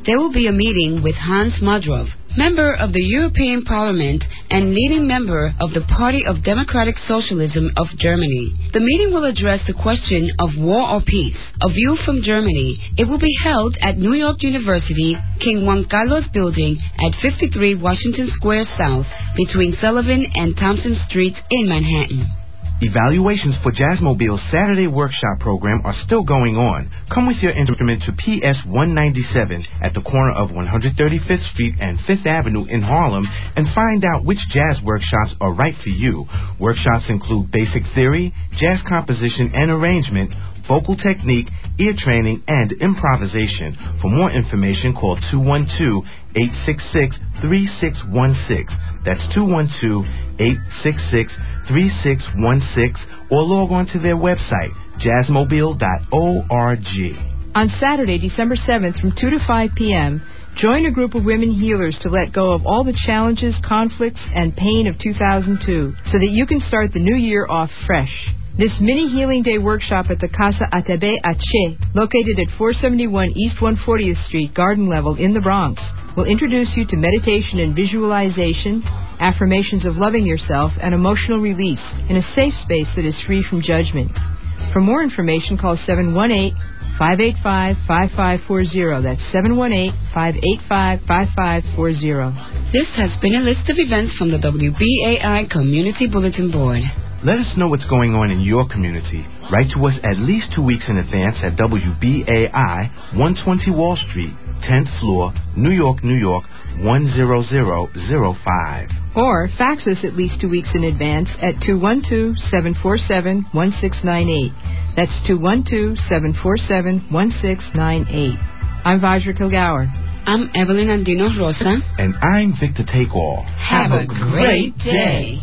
there will be a meeting with Hans Madrov, member of the European Parliament and leading member of the Party of Democratic Socialism of Germany. The meeting will address the question of war or peace, a view from Germany. It will be held at New York University, King Juan Carlos Building at 53 Washington Square South, between Sullivan and Thompson Streets in Manhattan. Evaluations for Jazzmobile's Saturday workshop program are still going on. Come with your instrument to PS 197 at the corner of 135th Street and 5th Avenue in Harlem and find out which jazz workshops are right for you. Workshops include basic theory, jazz composition and arrangement, vocal technique, ear training, and improvisation. For more information, call 212-866-3616. That's 212-866-3616, or log on to their website, jazzmobile.org. On Saturday, December 7th from 2 to 5 p.m., join a group of women healers to let go of all the challenges, conflicts, and pain of 2002 so that you can start the new year off fresh. This mini healing day workshop at the Casa Atabe Ache, located at 471 East 140th Street, Garden Level in the Bronx, will introduce you to meditation and visualization, affirmations of loving yourself, and emotional release in a safe space that is free from judgment. For more information, call 718-585-5540. That's 718-585-5540. This has been a list of events from the WBAI Community Bulletin Board. Let us know what's going on in your community. Write to us at least 2 weeks in advance at WBAI, 120 Wall Street, 10th floor, New York, New York, 10005. Or fax us at least 2 weeks in advance at 212-747-1698. That's 212-747-1698. I'm Vajra Kilgour. I'm Evelyn Andino Rosa. And I'm Victor Takeall. Have a great day.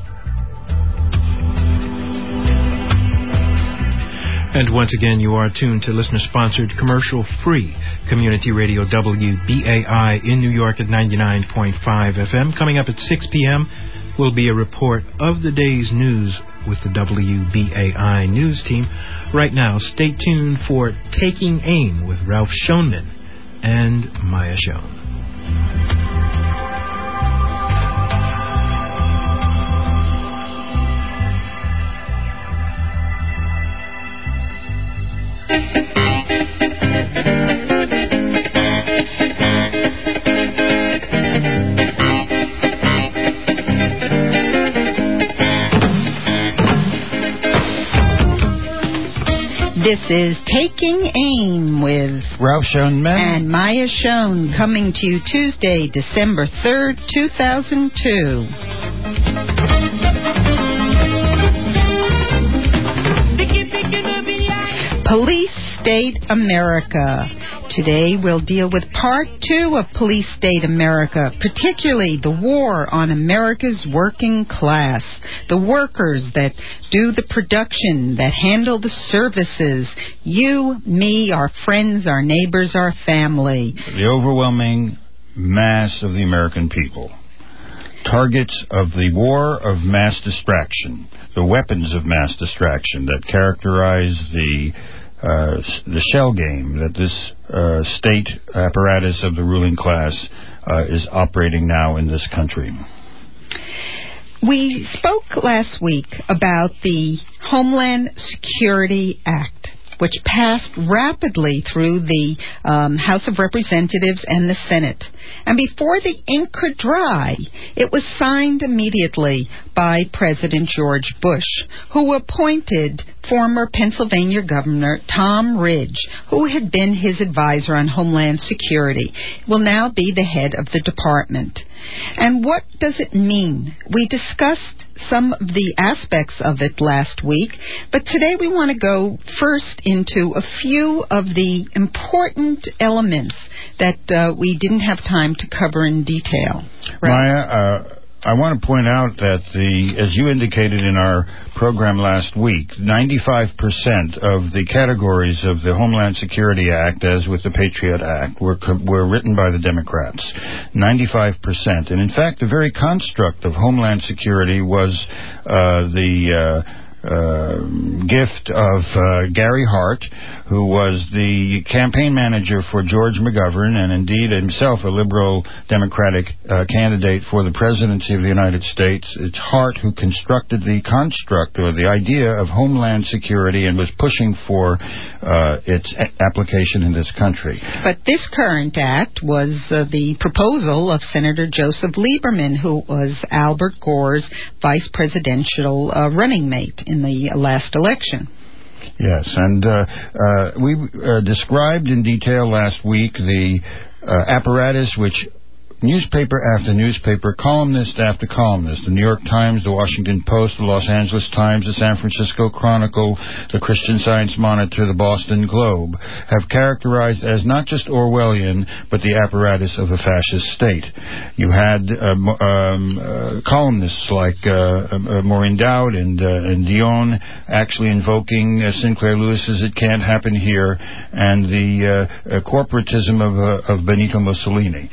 And once again, you are tuned to listener-sponsored, commercial-free community radio WBAI in New York at 99.5 FM. Coming up at 6 p.m. will be a report of the day's news with the WBAI news team. Right now, stay tuned for Taking Aim with Ralph Schoenman and Maya Schoen. This is Taking Aim with Ralph Schoenman and Maya Schoen, coming to you Tuesday, December 3rd, 2002. Police State America. Today we'll deal with Part 2 of Police State America, particularly the war on America's working class, the workers that do the production, that handle the services, you, me, our friends, our neighbors, our family. The overwhelming mass of the American people. Targets of the war of mass distraction, the weapons of mass distraction that characterize the shell game that this state apparatus of the ruling class is operating now in this country. We spoke last week about the Homeland Security Act, which passed rapidly through the House of Representatives and the Senate. And before the ink could dry, it was signed immediately by President George Bush, who appointed former Pennsylvania Governor Tom Ridge, who had been his advisor on Homeland Security, will now be the head of the department. And what does it mean? We discussed some of the aspects of it last week, but today we want to go first into a few of the important elements that we didn't have time to cover in detail. Right? Maya, I want to point out that as you indicated in our program last week, 95% of the categories of the Homeland Security Act, as with the Patriot Act, were written by the Democrats. 95%. And in fact, the very construct of Homeland Security was the gift of Gary Hart, who was the campaign manager for George McGovern and indeed himself a liberal Democratic candidate for the presidency of the United States. It's Hart who constructed the construct or the idea of Homeland Security and was pushing for its application in this country. But this current act was the proposal of Senator Joseph Lieberman, who was Albert Gore's vice presidential running mate in the last election. Yes, and we described in detail last week the apparatus which newspaper after newspaper, columnist after columnist, the New York Times, the Washington Post, the Los Angeles Times, the San Francisco Chronicle, the Christian Science Monitor, the Boston Globe, have characterized as not just Orwellian, but the apparatus of a fascist state. You had columnists like Maureen Dowd and Dion actually invoking Sinclair Lewis's "It Can't Happen Here" and the corporatism of Benito Mussolini.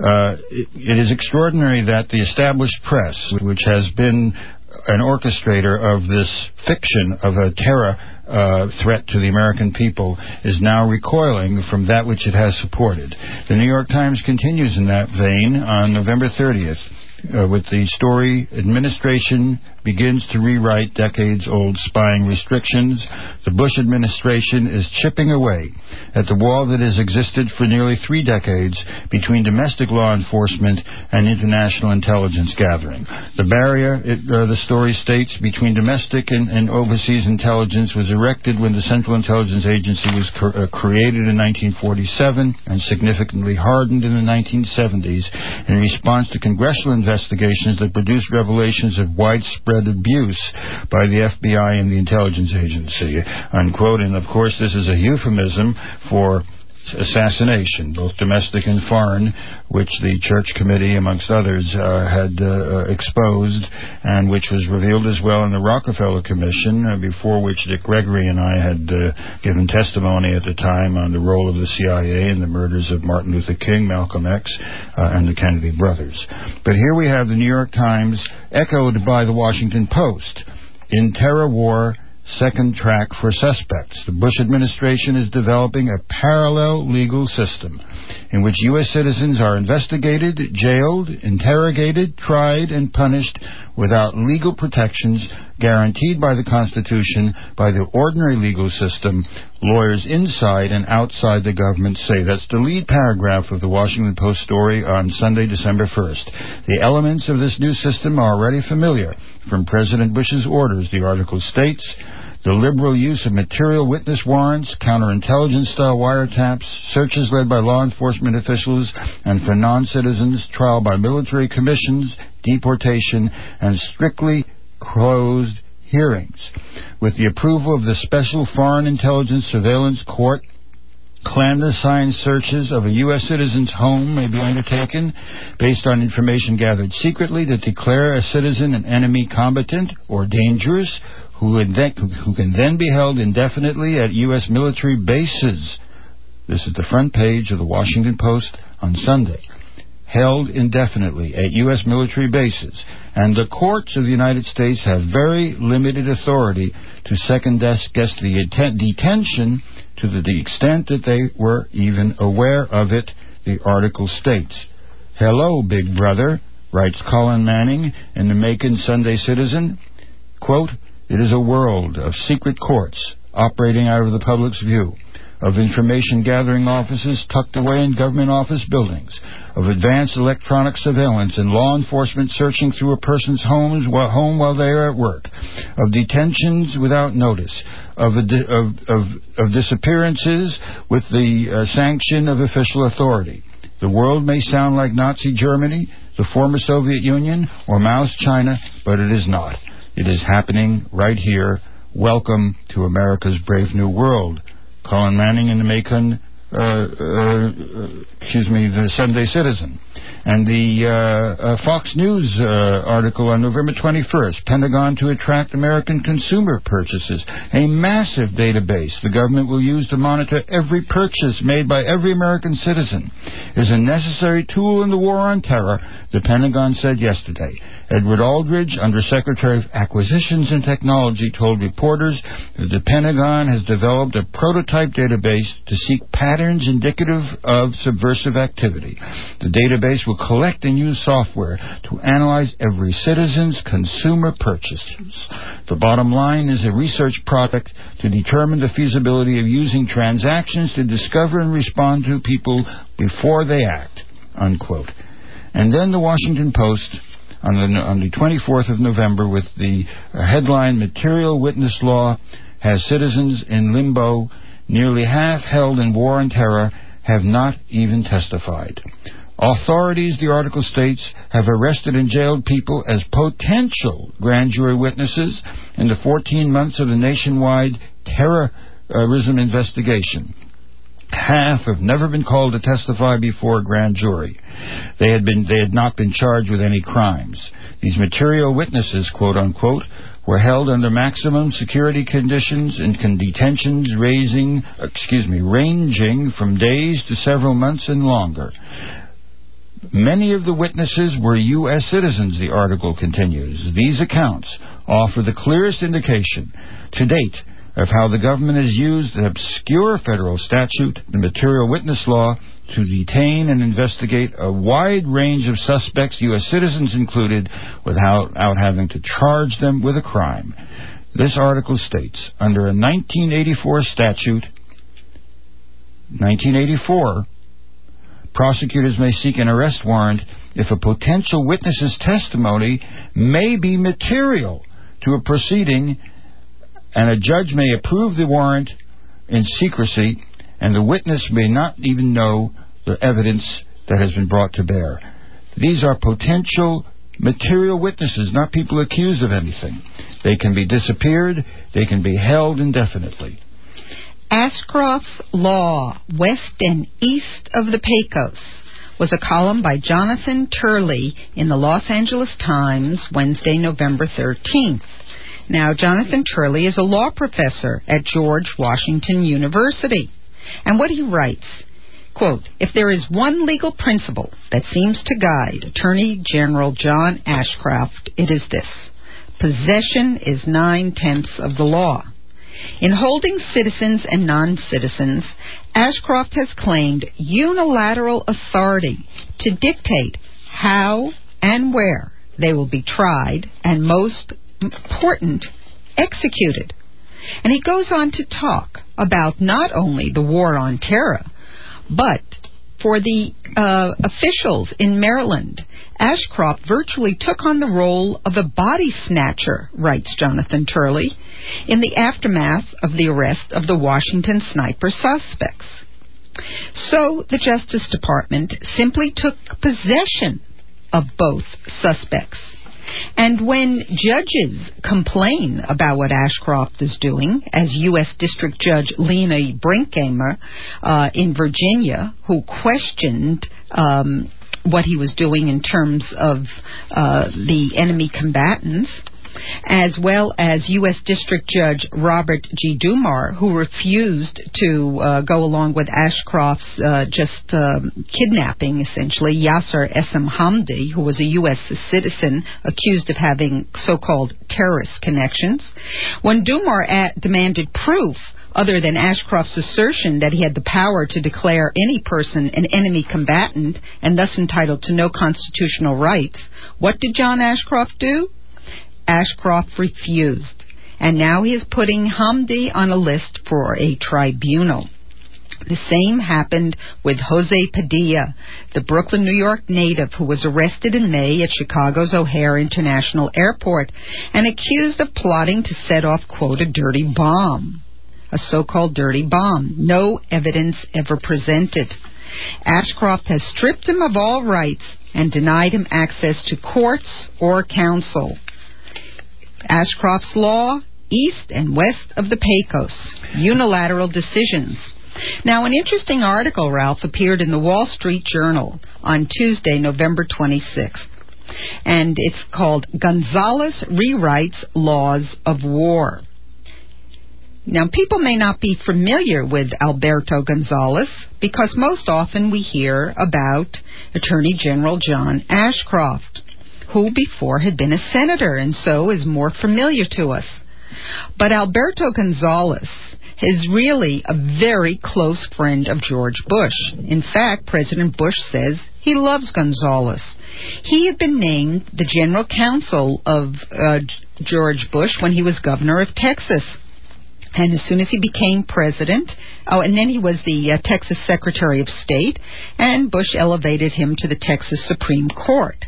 It is extraordinary that the established press, which has been an orchestrator of this fiction of a terror threat to the American people, is now recoiling from that which it has supported. The New York Times continues in that vein on November 30th. With the story, "Administration begins to rewrite decades-old spying restrictions. The Bush administration is chipping away at the wall that has existed for nearly 3 decades between domestic law enforcement and international intelligence gathering. The barrier," the story states, "between domestic and overseas intelligence was erected when the Central Intelligence Agency was created in 1947 and significantly hardened in the 1970s in response to congressional investigations that produced revelations of widespread abuse by the FBI and the intelligence agency," unquote. And, of course, this is a euphemism for assassination, both domestic and foreign, which the Church Committee, amongst others, had exposed, and which was revealed as well in the Rockefeller Commission, before which Dick Gregory and I had given testimony at the time on the role of the CIA in the murders of Martin Luther King, Malcolm X, and the Kennedy brothers. But here we have the New York Times, echoed by the Washington Post. "In terror war, second track for suspects. The Bush administration is developing a parallel legal system in which U.S. citizens are investigated, jailed, interrogated, tried, and punished without legal protections guaranteed by the Constitution, by the ordinary legal system, lawyers inside and outside the government say." That's the lead paragraph of the Washington Post story on Sunday, December 1st. "The elements of this new system are already familiar from President Bush's orders," the article states. "The liberal use of material witness warrants, counterintelligence-style wiretaps, searches led by law enforcement officials, and for non-citizens, trial by military commissions, deportation, and strictly closed hearings. With the approval of the Special Foreign Intelligence Surveillance Court, clandestine searches of a U.S. citizen's home may be undertaken based on information gathered secretly to declare a citizen an enemy combatant or dangerous, who can then be held indefinitely at U.S. military bases." This is the front page of the Washington Post on Sunday. "Held indefinitely at U.S. military bases. And the courts of the United States have very limited authority to second-guess the detention to the extent that they were even aware of it," the article states. "Hello, Big Brother," writes Colin Manning in the Macon Sunday Citizen. Quote, "It is a world of secret courts operating out of the public's view, of information-gathering offices tucked away in government office buildings, of advanced electronic surveillance and law enforcement searching through a person's home while they are at work, of detentions without notice, of disappearances with the sanction of official authority. The world may sound like Nazi Germany, the former Soviet Union, or Mao's China, but it is not. It is happening right here. Welcome to America's brave new world." Colin Manning in the Macon, the Sunday Citizen. And the Fox News article on November 21st, Pentagon to attract American consumer purchases. A massive database the government will use to monitor every purchase made by every American citizen is a necessary tool in the war on terror, the Pentagon said yesterday. Edward Aldridge, Undersecretary of Acquisitions and Technology, told reporters that the Pentagon has developed a prototype database to seek patterns indicative of subversive activity. The database will collect and use software to analyze every citizen's consumer purchases. The bottom line is a research product to determine the feasibility of using transactions to discover and respond to people before they act, unquote. And then the Washington Post on the 24th of November with the headline, Material Witness Law has citizens in limbo. Nearly half held in war on terror have not even testified. Authorities, the article states, have arrested and jailed people as potential grand jury witnesses in the 14 months of the nationwide terrorism investigation. Half have never been called to testify before a grand jury. They had not been charged with any crimes. These material witnesses, quote unquote, were held under maximum security conditions in detentions ranging from days to several months and longer. Many of the witnesses were U.S. citizens, the article continues. These accounts offer the clearest indication to date of how the government has used an obscure federal statute, the Material Witness Law, to detain and investigate a wide range of suspects, U.S. citizens included, without having to charge them with a crime. This article states, under a 1984 statute, 1984, prosecutors may seek an arrest warrant if a potential witness's testimony may be material to a proceeding, and a judge may approve the warrant in secrecy, and the witness may not even know the evidence that has been brought to bear. These are potential material witnesses, not people accused of anything. They can be disappeared. They can be held indefinitely. Ashcroft's Law, West and East of the Pecos, was a column by Jonathan Turley in the Los Angeles Times, Wednesday, November 13th. Now, Jonathan Turley is a law professor at George Washington University. And what he writes, quote, if there is one legal principle that seems to guide Attorney General John Ashcroft, it is this. Possession is 9/10 of the law. In holding citizens and non-citizens, Ashcroft has claimed unilateral authority to dictate how and where they will be tried and, most important, executed. And he goes on to talk about not only the war on terror, but for the officials in Maryland, Ashcroft virtually took on the role of a body snatcher, writes Jonathan Turley, in the aftermath of the arrest of the Washington sniper suspects. So the Justice Department simply took possession of both suspects. And when judges complain about what Ashcroft is doing, as U.S. District Judge Lena Brinkhamer in Virginia, who questioned what he was doing in terms of the enemy combatants, as well as U.S. District Judge Robert G. Dumar, who refused to go along with Ashcroft's kidnapping, essentially, Yasser Essam Hamdi, who was a U.S. citizen accused of having so-called terrorist connections. When Dumar demanded proof other than Ashcroft's assertion that he had the power to declare any person an enemy combatant and thus entitled to no constitutional rights, what did John Ashcroft do? Ashcroft refused, and now he is putting Hamdi on a list for a tribunal. The same happened with Jose Padilla, the Brooklyn, New York native who was arrested in May at Chicago's O'Hare International Airport and accused of plotting to set off, quote, a dirty bomb, a so-called dirty bomb. No evidence ever presented. Ashcroft has stripped him of all rights and denied him access to courts or counsel. Ashcroft's Law, East and West of the Pecos, unilateral decisions. Now, an interesting article, Ralph, appeared in the Wall Street Journal on Tuesday, November 26th. And it's called Gonzales Rewrites Laws of War. Now, people may not be familiar with Alberto Gonzales because most often we hear about Attorney General John Ashcroft, who before had been a senator and so is more familiar to us. But Alberto Gonzales is really a very close friend of George Bush. In fact, President Bush says he loves Gonzales. He had been named the general counsel of George Bush when he was governor of Texas. And as soon as he became president, and then he was the Texas Secretary of State, and Bush elevated him to the Texas Supreme Court.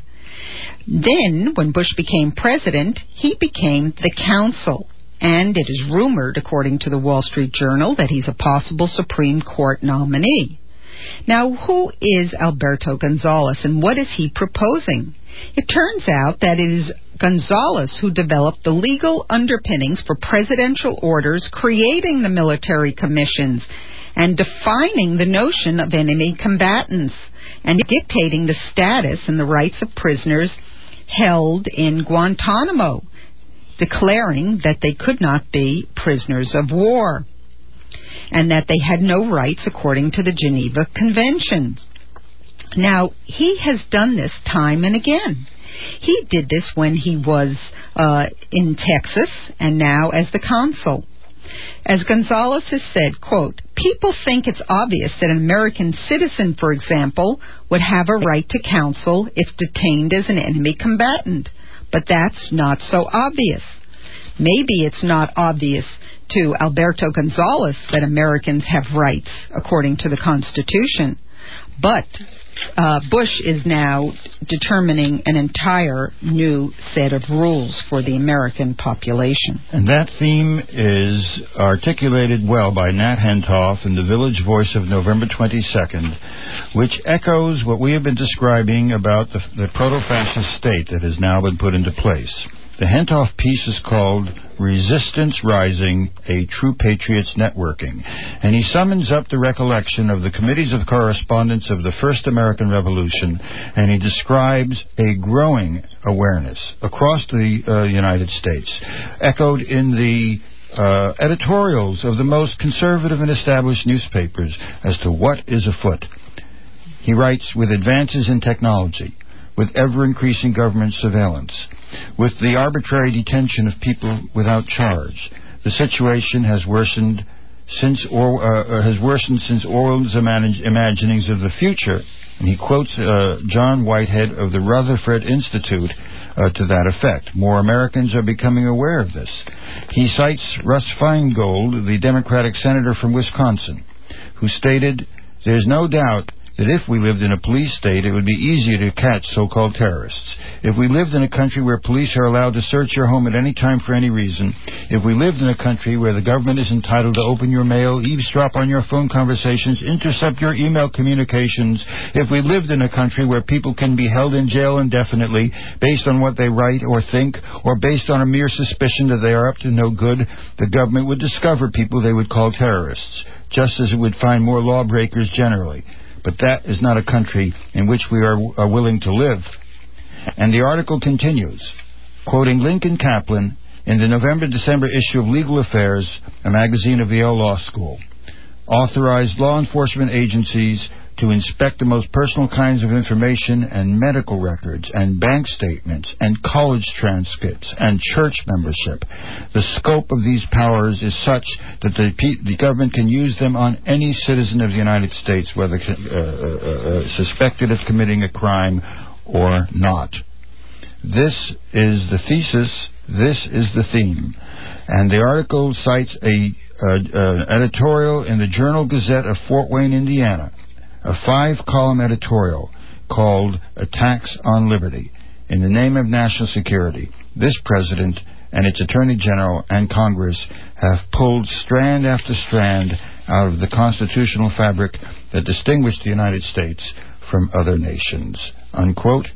Then, when Bush became president, he became the counsel. And it is rumored, according to the Wall Street Journal, that he's a possible Supreme Court nominee. Now, who is Alberto Gonzales, and what is he proposing? It turns out that it is Gonzales who developed the legal underpinnings for presidential orders creating the military commissions and defining the notion of enemy combatants and dictating the status and the rights of prisoners held in Guantanamo, declaring that they could not be prisoners of war and that they had no rights according to the Geneva Convention. Now, he has done this time and again. He did this when he was in Texas and now as the consul. As Gonzales has said, quote, people think it's obvious that an American citizen, for example, would have a right to counsel if detained as an enemy combatant. But that's not so obvious. Maybe it's not obvious to Alberto Gonzales that Americans have rights according to the Constitution. But Bush is now determining an entire new set of rules for the American population. And that theme is articulated well by Nat Hentoff in The Village Voice of November 22nd, which echoes what we have been describing about the proto-fascist state that has now been put into place. The Hentoff piece is called Resistance Rising, a True Patriots Networking, and he summons up the recollection of the committees of correspondence of the First American Revolution, and he describes a growing awareness across the United States, echoed in the editorials of the most conservative and established newspapers as to what is afoot. He writes, with advances in technology, with ever-increasing government surveillance, with the arbitrary detention of people without charge, the situation has worsened since Orwell's imaginings of the future. And he quotes John Whitehead of the Rutherford Institute to that effect. More Americans are becoming aware of this. He cites Russ Feingold, the Democratic senator from Wisconsin, who stated, "There's no doubt that if we lived in a police state, it would be easier to catch so-called terrorists. If we lived in a country where police are allowed to search your home at any time for any reason, if we lived in a country where the government is entitled to open your mail, eavesdrop on your phone conversations, intercept your email communications, if we lived in a country where people can be held in jail indefinitely based on what they write or think, or based on a mere suspicion that they are up to no good, the government would discover people they would call terrorists, just as it would find more lawbreakers generally. But that is not a country in which we are willing to live." And the article continues, quoting Lincoln Kaplan in the November-December issue of Legal Affairs, a magazine of Yale Law School. Authorized law enforcement agencies to inspect the most personal kinds of information and medical records and bank statements and college transcripts and church membership. The scope of these powers is such that the government can use them on any citizen of the United States, whether suspected of committing a crime or not. This is the thesis. This is the theme. And the article cites an editorial in the Journal-Gazette of Fort Wayne, Indiana, a 5-column editorial called Attacks on Liberty. In the name of national security, this president and its Attorney General and Congress have pulled strand after strand out of the constitutional fabric that distinguished the United States from other nations. Unquote.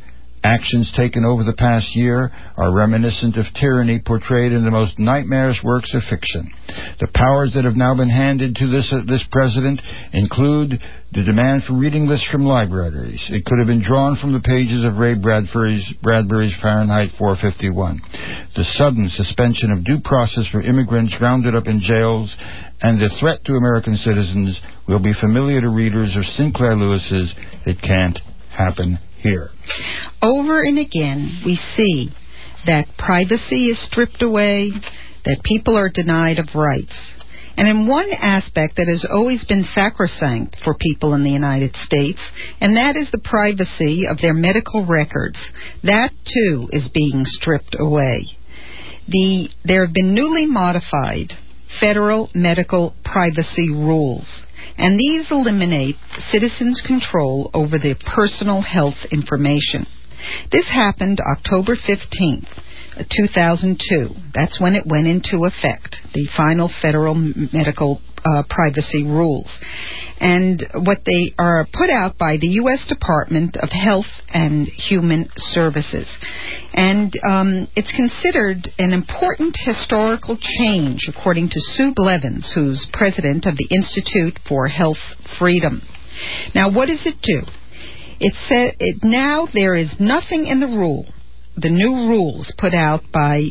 Actions taken over the past year are reminiscent of tyranny portrayed in the most nightmarish works of fiction. The powers that have now been handed to this president include the demand for reading lists from libraries. It could have been drawn from the pages of Ray Bradbury's Fahrenheit 451. The sudden suspension of due process for immigrants rounded up in jails, and the threat to American citizens will be familiar to readers of Sinclair Lewis's It Can't Happen Here. Over and again, we see that privacy is stripped away, that people are denied of rights. And in one aspect that has always been sacrosanct for people in the United States, and that is the privacy of their medical records. That, too, is being stripped away. There have been newly modified federal medical privacy rules, and these eliminate citizens' control over their personal health information. This happened October 15th, 2002. That's when it went into effect, the final federal medical privacy rules. And what they are put out by the U.S. Department of Health and Human Services. And it's considered an important historical change, according to Sue Blevins, who's president of the Institute for Health Freedom. Now, what does it do? It said now there is nothing in the new rules put out by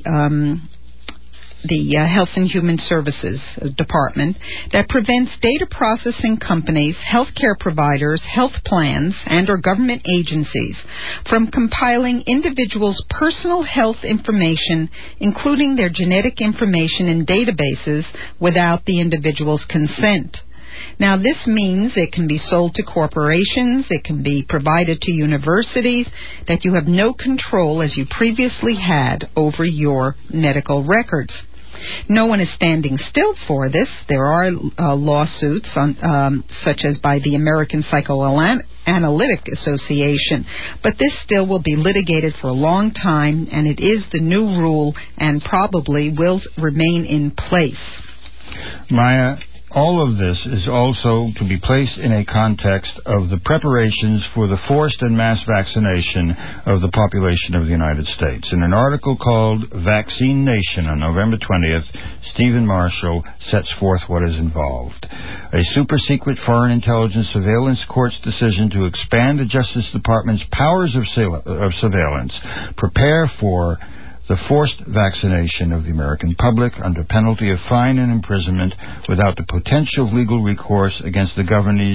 the Health and Human Services Department that prevents data processing companies, healthcare providers, health plans, and or government agencies from compiling individuals' personal health information, including their genetic information in databases, without the individual's consent. Now, this means it can be sold to corporations, it can be provided to universities, that you have no control as you previously had over your medical records. No one is standing still for this. There are lawsuits, such as by the American Psychoanalytic Association, but this still will be litigated for a long time, and it is the new rule and probably will remain in place. Maya, all of this is also to be placed in a context of the preparations for the forced and mass vaccination of the population of the United States. In an article called Vaccine Nation on November 20th, Stephen Marshall sets forth what is involved. A super-secret foreign intelligence surveillance court's decision to expand the Justice Department's powers of surveillance prepare for the forced vaccination of the American public under penalty of fine and imprisonment without the potential of legal recourse against the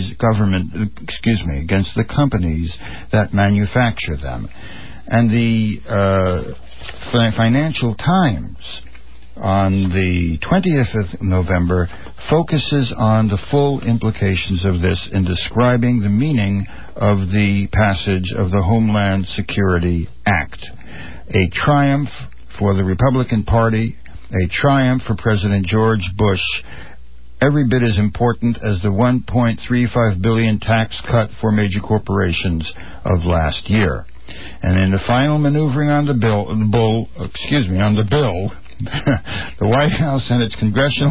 against the companies that manufacture them. And the Financial Times on the 20th of November focuses on the full implications of this in describing the meaning of the passage of the Homeland Security Act. A triumph for the Republican Party, a triumph for President George Bush, every bit as important as the $1.35 billion tax cut for major corporations of last year. And in the final maneuvering on the bill, the White House and its congressional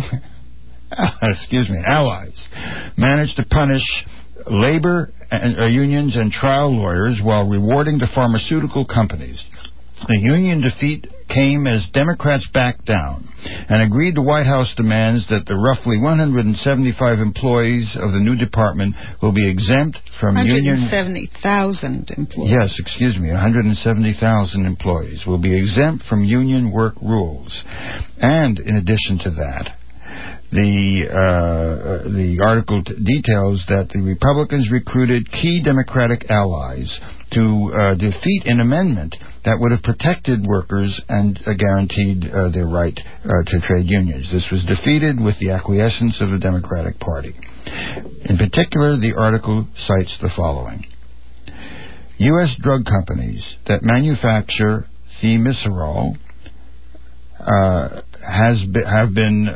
allies managed to punish labor unions and trial lawyers while rewarding the pharmaceutical companies. The union defeat came as Democrats backed down and agreed to White House demands that the roughly 175 employees of the new department will be exempt from 170,000 employees. Yes, 170,000 employees will be exempt from union work rules. And in addition to that, the article details that the Republicans recruited key Democratic allies to defeat an amendment that would have protected workers and guaranteed their right to trade unions. This was defeated with the acquiescence of the Democratic Party. In particular, the article cites the following. U.S. drug companies that manufacture thimerosal have been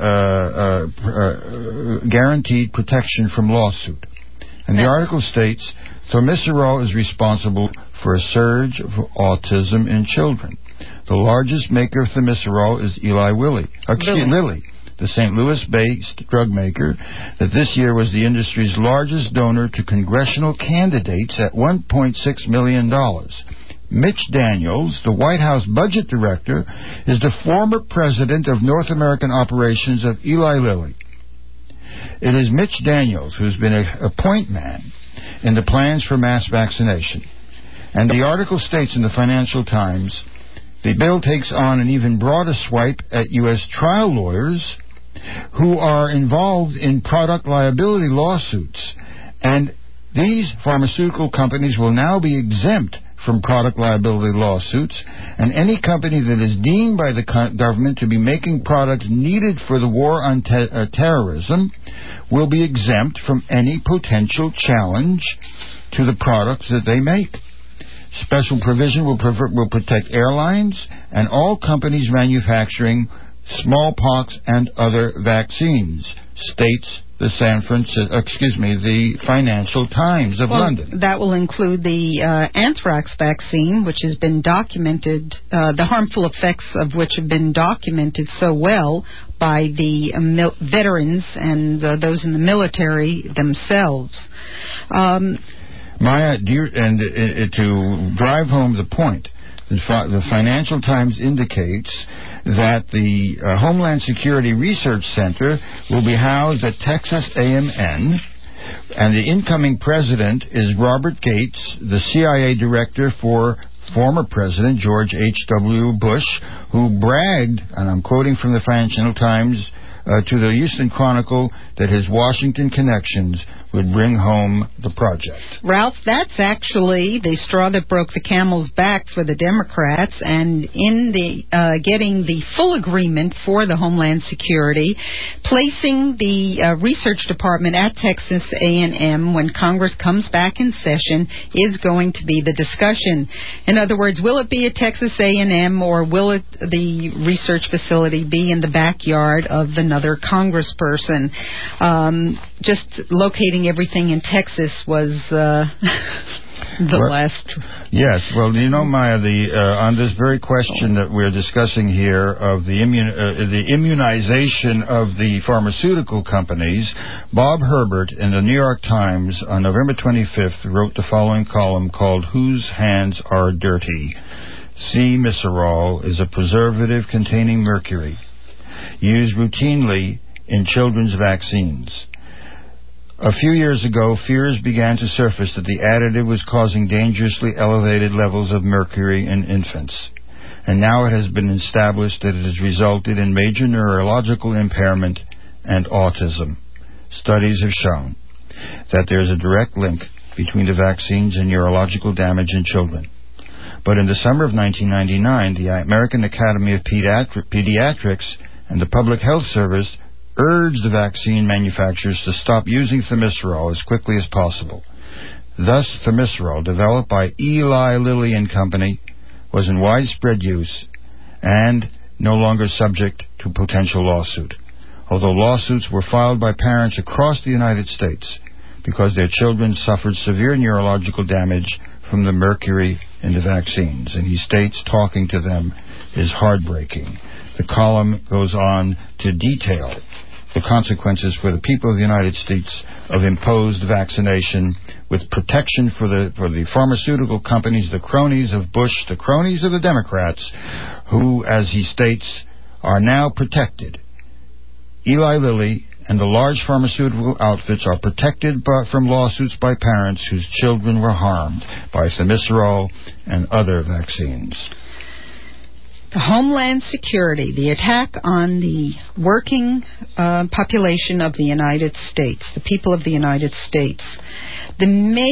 guaranteed protection from lawsuit. And the article states, thimerosal is responsible for a surge of autism in children. The largest maker of thimerosal is Eli Lilly, the St. Louis-based drug maker that this year was the industry's largest donor to congressional candidates at $1.6 million. Mitch Daniels, the White House budget director, is the former president of North American operations of Eli Lilly. It is Mitch Daniels who's been a point man in the plans for mass vaccination. And the article states in the Financial Times, the bill takes on an even broader swipe at U.S. trial lawyers who are involved in product liability lawsuits. And these pharmaceutical companies will now be exempt from product liability lawsuits, and any company that is deemed by the government to be making products needed for the war on terrorism will be exempt from any potential challenge to the products that they make. Special provision will protect airlines and all companies manufacturing smallpox and other vaccines, states the the Financial Times of London. That will include the anthrax vaccine, which has been documented, the harmful effects of which have been documented so well by the veterans and those in the military themselves. Maya, to drive home the point, the Financial Times indicates that the Homeland Security Research Center will be housed at Texas A&M, and the incoming president is Robert Gates, the CIA director for former President George H.W. Bush, who bragged, and I'm quoting from the Financial Times, to the Houston Chronicle that his Washington connections would bring home the project. Ralph, that's actually the straw that broke the camel's back for the Democrats, and in the getting the full agreement for the Homeland Security, placing the research department at Texas A&M when Congress comes back in session is going to be the discussion. In other words, will it be at Texas A&M or will the research facility be in the backyard of another congressperson? Just locating everything in Texas was last. Yes, well, you know, Maya, on this very question that we're discussing here of the immunization of the pharmaceutical companies, Bob Herbert in the New York Times on November 25th wrote the following column called "Whose Hands Are Dirty?" C-Miserol is a preservative containing mercury used routinely in children's vaccines. A few years ago, fears began to surface that the additive was causing dangerously elevated levels of mercury in infants. And now it has been established that it has resulted in major neurological impairment and autism. Studies have shown that there is a direct link between the vaccines and neurological damage in children. But in the summer of 1999, the American Academy of Pediatrics and the Public Health Service urged the vaccine manufacturers to stop using thimerosal as quickly as possible. Thus, thimerosal, developed by Eli Lilly and Company, was in widespread use and no longer subject to potential lawsuit, although lawsuits were filed by parents across the United States because their children suffered severe neurological damage from the mercury in the vaccines. And he states talking to them is heartbreaking. The column goes on to detail the consequences for the people of the United States of imposed vaccination with protection for the pharmaceutical companies, the cronies of Bush, the cronies of the Democrats, who, as he states, are now protected. Eli Lilly and the large pharmaceutical outfits are protected from lawsuits by parents whose children were harmed by thimerosal and other vaccines. The Homeland Security, the attack on the working population of the United States, the people of the United States. The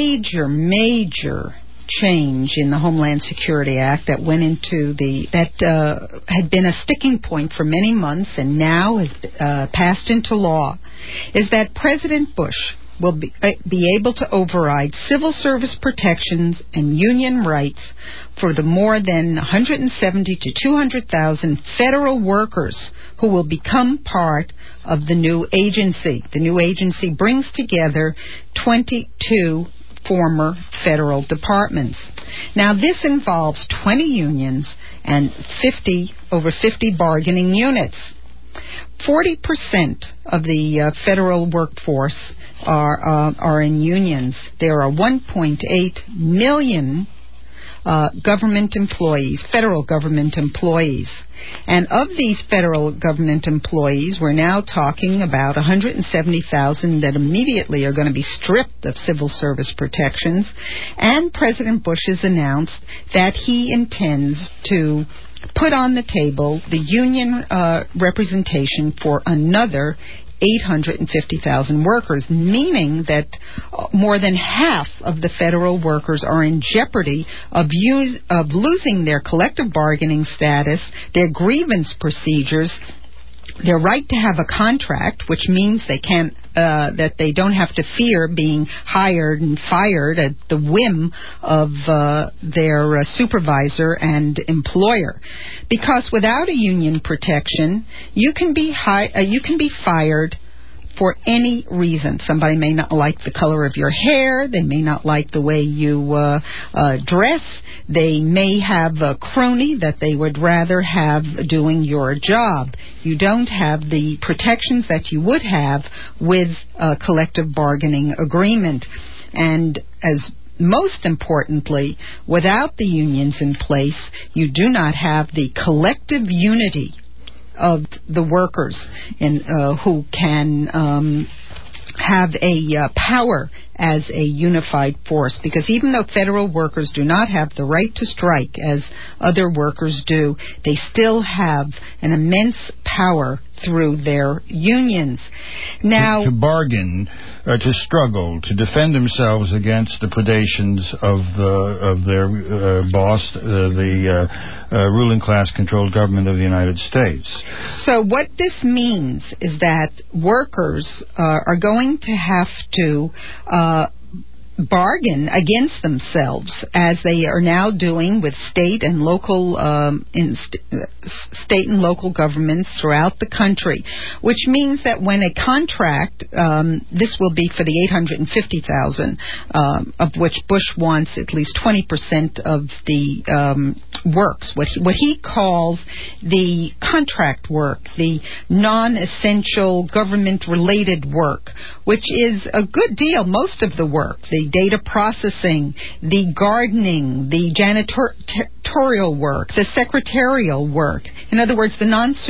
major change in the Homeland Security Act that went into that had been a sticking point for many months and now has passed into law is that President Bush will be able to override civil service protections and union rights for the more than 170 to 200,000 federal workers who will become part of the new agency. The new agency brings together 22 former federal departments. Now, this involves 20 unions and over 50 bargaining units. 40% of the federal workforce are in unions. There are 1.8 million government employees, federal government employees. And of these federal government employees, we're now talking about 170,000 that immediately are going to be stripped of civil service protections. And President Bush has announced that he intends to put on the table the union representation for another 850,000 workers, meaning that more than half of the federal workers are in jeopardy of losing their collective bargaining status, their grievance procedures, their right to have a contract, which means they can't that they don't have to fear being hired and fired at the whim of their supervisor and employer. Because without a union protection, you can be fired for any reason. Somebody may not like the color of your hair. They may not like the way you dress. They may have a crony that they would rather have doing your job. You don't have the protections that you would have with a collective bargaining agreement. And as most importantly, without the unions in place, you do not have the collective unity of the workers who can have a power as a unified force. Because even though federal workers do not have the right to strike as other workers do, they still have an immense power through their unions. Now, to bargain, to struggle, to defend themselves against the predations of their boss, the ruling class-controlled government of the United States. So what this means is that workers are going to have to bargain against themselves, as they are now doing with state and local state and local governments throughout the country, which means that when a contract, this will be for the 850,000, of which Bush wants at least 20% of the works, what he calls the contract work, the non-essential government-related work, which is a good deal, most of the work, the data processing, the gardening, the janitorial work, the secretarial work. In other words, the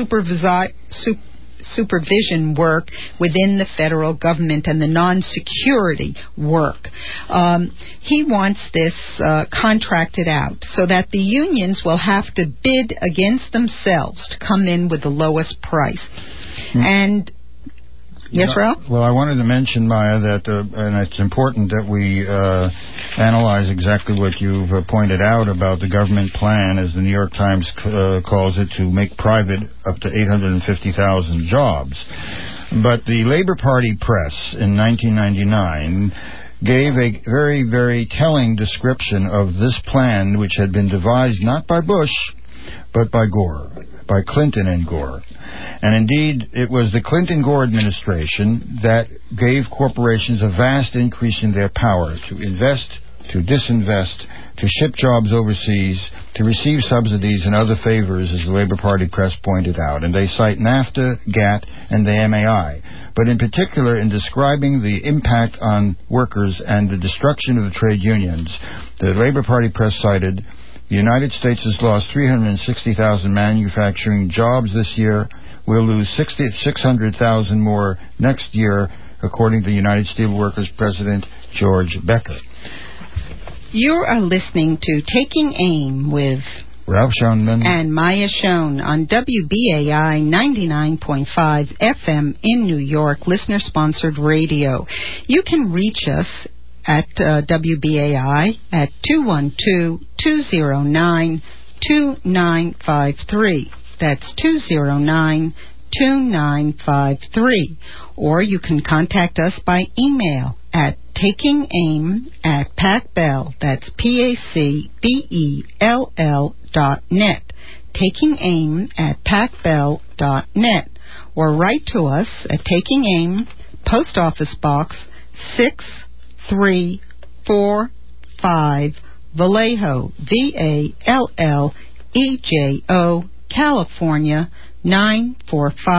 non-supervision work within the federal government and the non-security work. He wants this contracted out so that the unions will have to bid against themselves to come in with the lowest price. And yes, Ralph? Well, I wanted to mention, Maya, that and it's important that we analyze exactly what you've pointed out about the government plan, as the New York Times calls it, to make private up to 850,000 jobs. But the Labor Party press in 1999 gave a very, very telling description of this plan, which had been devised not by Bush, but by Gore, by Clinton and Gore. And indeed, it was the Clinton-Gore administration that gave corporations a vast increase in their power to invest, to disinvest, to ship jobs overseas, to receive subsidies and other favors, as the Labor Party press pointed out. And they cite NAFTA, GATT, and the MAI. But in particular, in describing the impact on workers and the destruction of the trade unions, the Labor Party press cited, the United States has lost 360,000 manufacturing jobs this year. We'll lose 600,000 more next year, according to United Steelworkers President George Becker. You are listening to Taking Aim with Ralph Schoenman and Maya Schoen on WBAI 99.5 FM in New York, listener-sponsored radio. You can reach us at WBAI at 212-209-2953. That's 209-2953. Or you can contact us by email at takingaim@pacbell. That's PACBELL.net. takingaim@pacbell.net. Or write to us at Taking Aim, Post Office Box 6345, Vallejo, VALLEJO, California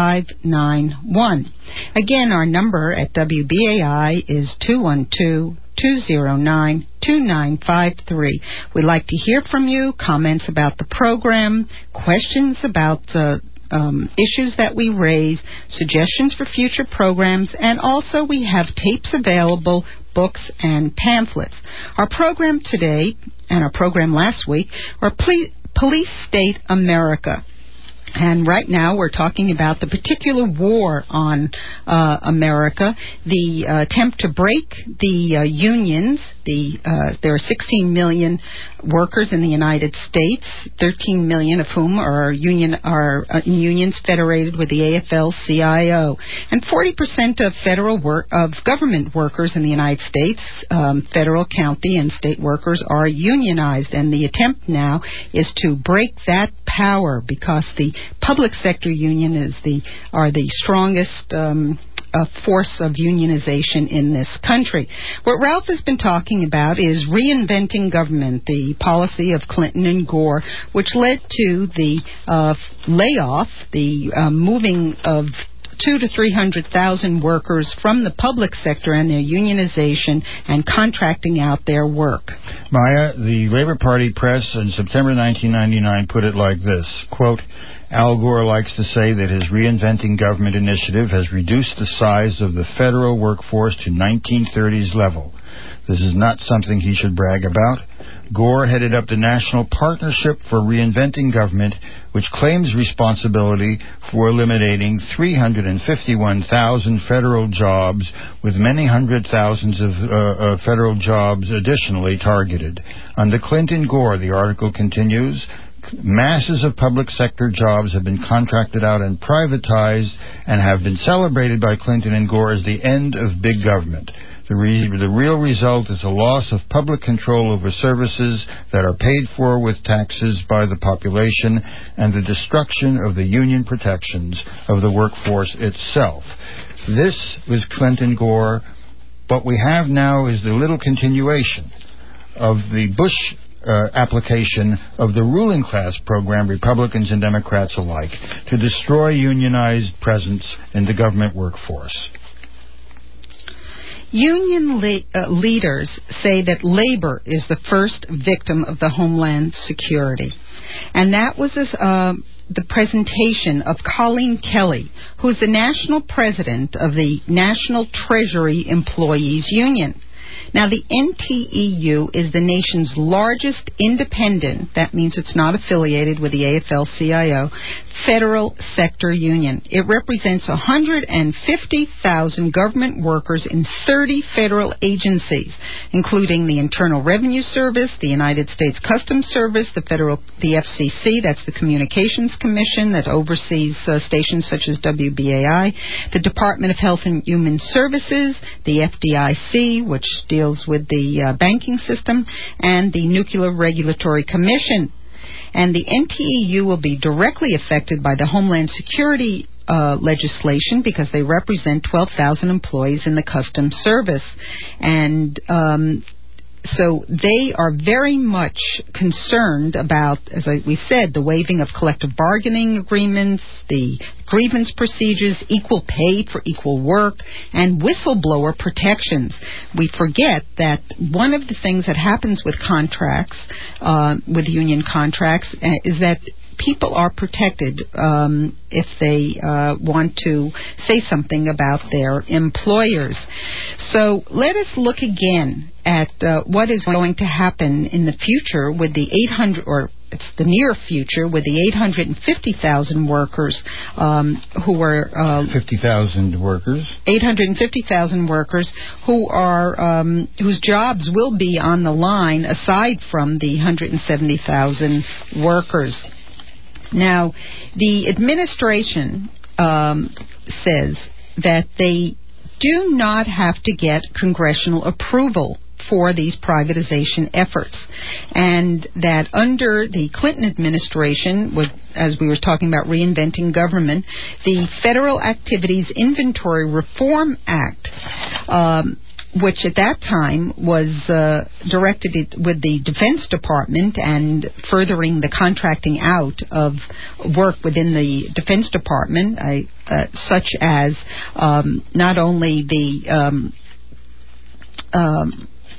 94591. Again, our number at WBAI is 209-2953. We'd like to hear from you, comments about the program, questions about issues that we raise, suggestions for future programs, and also we have tapes available, books, and pamphlets. Our program today and our program last week are Police State America. And right now we're talking about the particular war on America, the attempt to break the unions. There are 16 million workers in the United States, 13 million of whom are unions federated with the AFL-CIO. And 40% of of government workers in the United States, federal, county, and state workers, are unionized. And the attempt now is to break that power because the public sector union are the strongest force of unionization in this country. What Ralph has been talking about is reinventing government, the policy of Clinton and Gore, which led to the layoff, the moving of 200,000 to 300,000 workers from the public sector and their unionization and contracting out their work. Maya, the Labor Party press in September 1999 put it like this, quote, Al Gore likes to say that his Reinventing Government initiative has reduced the size of the federal workforce to 1930s level. This is not something he should brag about. Gore headed up the National Partnership for Reinventing Government, which claims responsibility for eliminating 351,000 federal jobs, with many hundred thousands of federal jobs additionally targeted. Under Clinton-Gore, the article continues, masses of public sector jobs have been contracted out and privatized and have been celebrated by Clinton and Gore as the end of big government. The real result is a loss of public control over services that are paid for with taxes by the population and the destruction of the union protections of the workforce itself. This was Clinton-Gore. What we have now is the little continuation of the Bush application of the ruling class program, Republicans and Democrats alike, to destroy unionized presence in the government workforce. Union leaders say that labor is the first victim of the Homeland Security. And that was the presentation of Colleen Kelly, who is the national president of the National Treasury Employees Union. Now, the NTEU is the nation's largest independent, that means it's not affiliated with the AFL-CIO, federal sector union. It represents 150,000 government workers in 30 federal agencies, including the Internal Revenue Service, the United States Customs Service, the FCC, that's the Communications Commission that oversees stations such as WBAI, the Department of Health and Human Services, the FDIC, which deals with the banking system, and the Nuclear Regulatory Commission. And the NTEU will be directly affected by the Homeland Security legislation because they represent 12,000 employees in the Customs Service. And so they are very much concerned about, as we said, the waiving of collective bargaining agreements, the grievance procedures, equal pay for equal work, and whistleblower protections. We forget that one of the things that happens with contracts, with union contracts, is that people are protected if they want to say something about their employers. So let us look again at what is going to happen in the future with the 800, or it's the near future, with the 850,000 workers who are 50,000 workers. 850,000 workers who are whose jobs will be on the line aside from the 170,000 workers. Now, the administration says that they do not have to get congressional approval for these privatization efforts, and that under the Clinton administration, as we were talking about reinventing government, the Federal Activities Inventory Reform Act, which at that time was directed with the Defense Department and furthering the contracting out of work within the Defense Department, such as not only the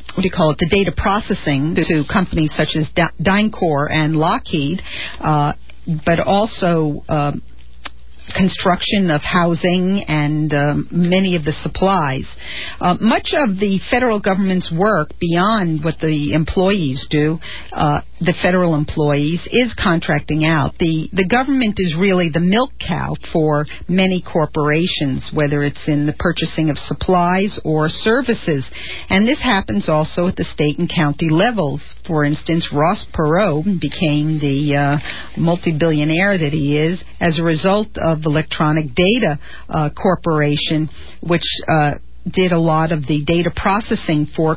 the data processing to companies such as DynCorp and Lockheed, but also construction of housing and many of the supplies. Much of the federal government's work beyond what the employees do, the federal employees, is contracting out. The government is really the milk cow for many corporations, whether it's in the purchasing of supplies or services. And this happens also at the state and county levels. For instance, Ross Perot became the multi-billionaire that he is as a result of Electronic Data Corporation, which did a lot of the data processing for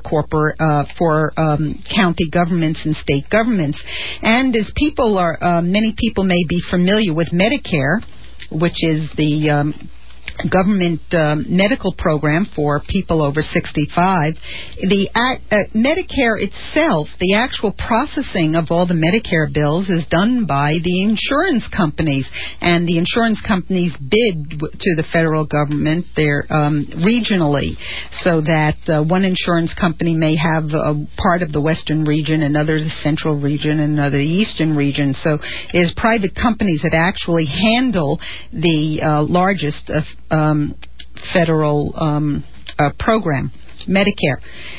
county governments and state governments. And as many people may be familiar with Medicare, which is the government medical program for people over 65. The Medicare itself, the actual processing of all the Medicare bills is done by the insurance companies, and the insurance companies bid to the federal government there regionally, so that one insurance company may have a part of the western region, another the central region, and another the eastern region. So it is private companies that actually handle the largest federal program, Medicare.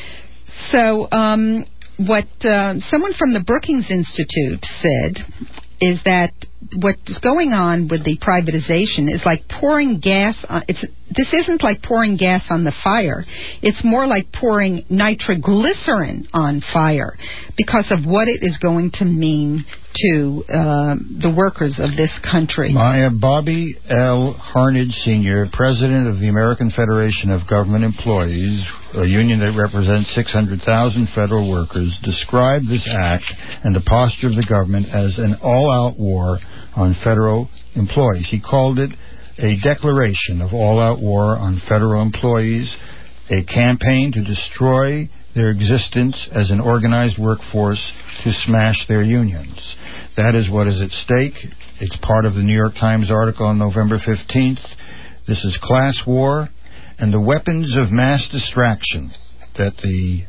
So what someone from the Brookings Institute said is that what's going on with the privatization is like pouring gas on, this isn't like pouring gas on the fire. It's more like pouring nitroglycerin on fire because of what it is going to mean to the workers of this country. Bobby L. Harnage, Sr., President of the American Federation of Government Employees, a union that represents 600,000 federal workers, described this act and the posture of the government as an all-out war on federal employees. He called it a declaration of all-out war on federal employees, a campaign to destroy their existence as an organized workforce, to smash their unions. That is what is at stake. It's part of the New York Times article on November 15th. This is class war, and the weapons of mass distraction that the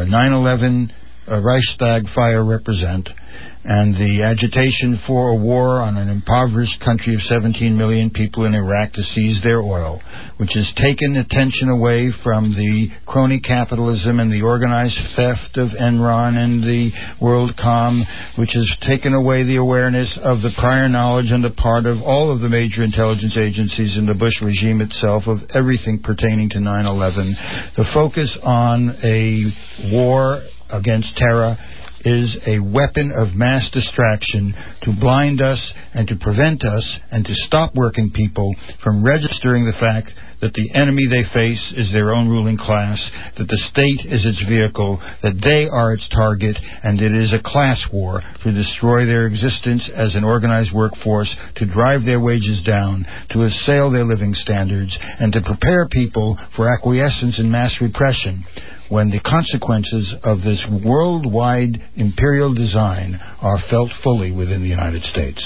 9/11 Reichstag fire represent, and the agitation for a war on an impoverished country of 17 million people in Iraq to seize their oil, which has taken attention away from the crony capitalism and the organized theft of Enron and the WorldCom, which has taken away the awareness of the prior knowledge on the part of all of the major intelligence agencies in the Bush regime itself of everything pertaining to 9/11. The focus on a war against terror is a weapon of mass distraction to blind us and to prevent us and to stop working people from registering the fact that the enemy they face is their own ruling class, that the state is its vehicle, that they are its target, and it is a class war to destroy their existence as an organized workforce, to drive their wages down, to assail their living standards, and to prepare people for acquiescence in mass repression, when the consequences of this worldwide imperial design are felt fully within the United States.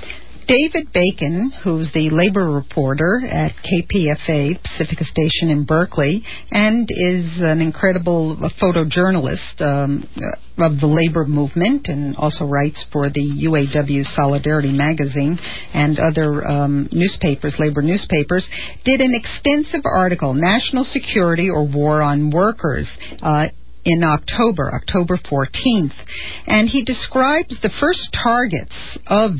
David Bacon, who's the labor reporter at KPFA, Pacifica Station in Berkeley, and is an incredible photojournalist of the labor movement, and also writes for the UAW Solidarity magazine and other newspapers, labor newspapers, did an extensive article, National Security or War on Workers, in October 14th, and he describes the first targets of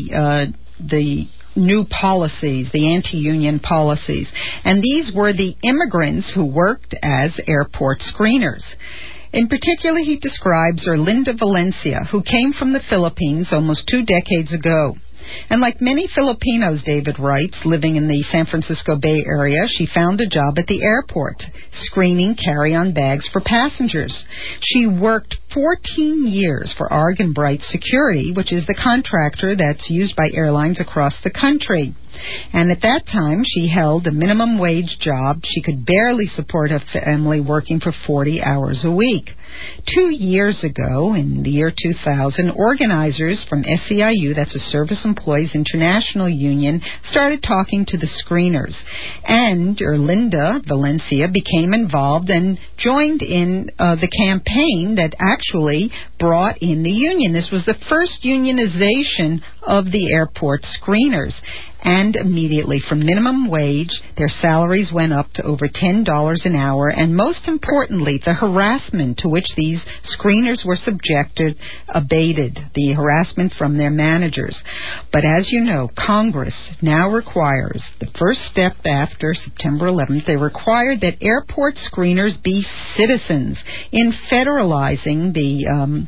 the new policies, the anti-union policies, and these were the immigrants who worked as airport screeners. In particular, he describes Erlinda Valencia, who came from the Philippines almost 2 decades ago. And like many Filipinos, David writes, living in the San Francisco Bay Area, she found a job at the airport, screening carry-on bags for passengers. She worked 14 years for Argenbright Security, which is the contractor that's used by airlines across the country. And at that time, she held a minimum wage job. She could barely support her family working for 40 hours a week. 2 years ago, in the year 2000, organizers from SEIU, that's a Service Employees International Union, started talking to the screeners. And Erlinda Valencia became involved and joined in the campaign that actually brought in the union. This was the first unionization of the airport screeners. And immediately, from minimum wage, their salaries went up to over $10 an hour. And most importantly, the harassment to which these screeners were subjected abated, the harassment from their managers. But as you know, Congress now requires, the first step after September 11th, they required that airport screeners be citizens in federalizing the